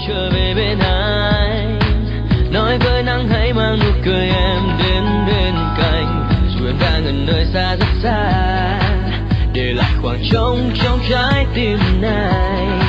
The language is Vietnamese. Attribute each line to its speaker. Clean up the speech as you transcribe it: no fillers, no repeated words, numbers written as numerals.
Speaker 1: trở về bên anh. Nói với nắng hãy mang nụ cười em đến bên cạnh, dù em đang ở nơi xa rất xa, để lại khoảng trống trong trái tim này.